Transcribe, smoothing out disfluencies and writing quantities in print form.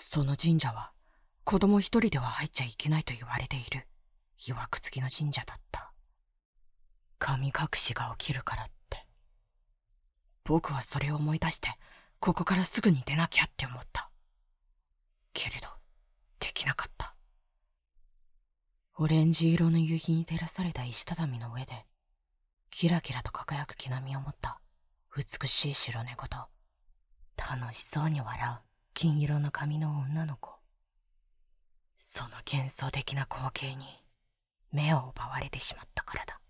その神社は子供一人では入っちゃいけないと言われている曰く付きの神社だった。神隠しが起きるからって。僕はそれを思い出してここからすぐに出なきゃって思った。けれどできなかった。オレンジ色の夕日に照らされた石畳の上でキラキラと輝く毛並みを持った美しい白猫と楽しそうに笑う金色の髪の女の子。その幻想的な光景に目を奪われてしまったからだ。